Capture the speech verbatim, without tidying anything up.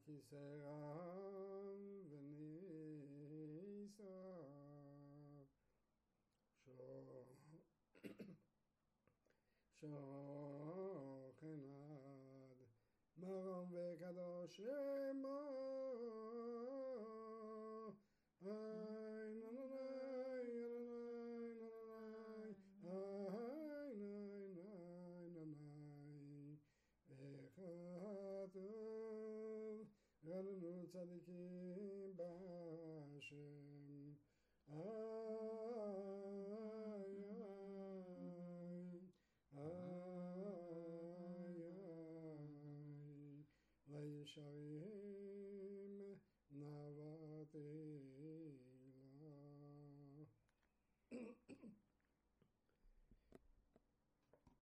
Kiseram v'nisav Shochenad Maram v'kadosh Shema Ay na na na na na na ay na na na Echatov Ranunu tzadikim b'Hashem Ay ay ay ay Vayisharim Navatila